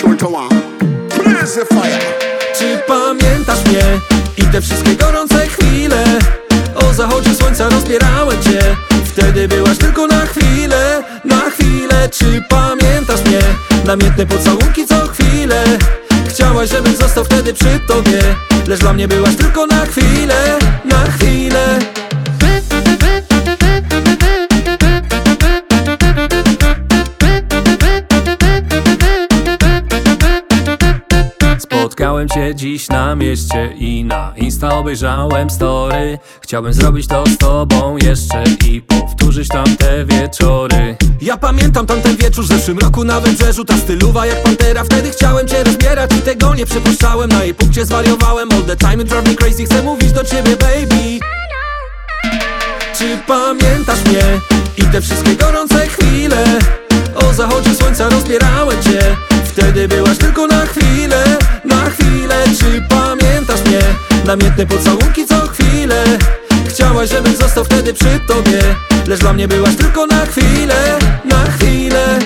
sure to want. Blaze the fire. Czy pamiętasz mnie i te wszystkie gorące chwile? O zachodzie słońca rozbierałem cię. Wtedy byłaś tylko na chwilę, na chwilę. Czy pamiętasz mnie? Namiętne pocałunki co chwilę. Chciałaś, żebym został wtedy przy tobie, lecz dla mnie byłaś tylko na chwilę, na chwilę. Spotkałem cię dziś na mieście i na Insta obejrzałem story. Chciałbym zrobić to z tobą jeszcze i powtórzyć tamte wieczory. Ja pamiętam tamten wieczór w zeszłym roku na Wybrzeżu. Ta stylowa jak pantera, wtedy chciałem cię rozbierać i tego nie przypuszczałem. Na jej punkcie zwariowałem, all the time you drive me crazy. Chcę mówić do ciebie baby. Czy pamiętasz mnie i te wszystkie gorące chwile? O zachodzie słońca rozbierałem cię. Wtedy byłaś tylko na chwilę, na chwilę. Czy pamiętasz mnie? Namiętne pocałunki co chwilę. Chciałaś, żebym został wtedy przy tobie, lecz dla mnie byłaś tylko na chwilę, na chwilę.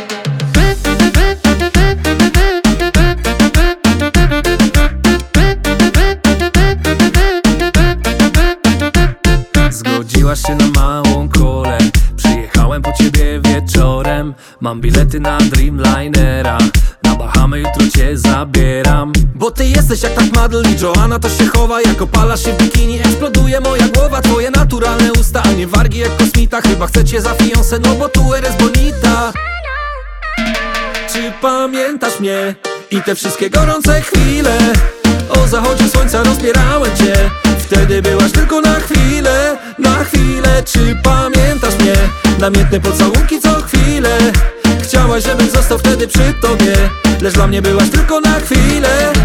Zgodziłaś się na małą kolę. Przyjechałem po ciebie wieczorem. Mam bilety na Dreamlinera. Na Bahamy jutro cię zabieram. Bo ty jesteś jak tak model i Joanna to się chowa. Jak opalasz się w bikini, eksploduje moja głowa. Twoje naturalne usta, a nie wargi jak kosmita. Chyba chcę cię za fiancé, no bo tu eres bonita. Czy pamiętasz mnie i te wszystkie gorące chwile? O zachodzie słońca rozbierałem cię. Wtedy byłaś tylko na chwilę, na chwilę. Czy pamiętasz mnie? Namiętne pocałunki co chwilę. Chciałaś, żebym został wtedy przy tobie, lecz dla mnie byłaś tylko na chwilę,